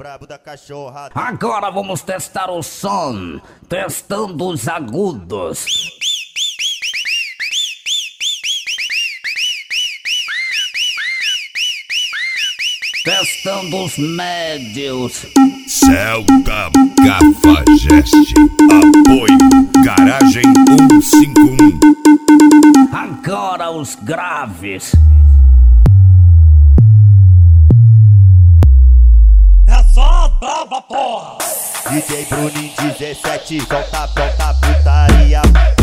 brabo da cachorrada. Agora vamos testar o som, testando os agudos. Testando os médios. Celta Cafajeste. Apoio Garagem 151. Agora os graves. É só brava, porra! DJ Bruninho 17, solta putaria.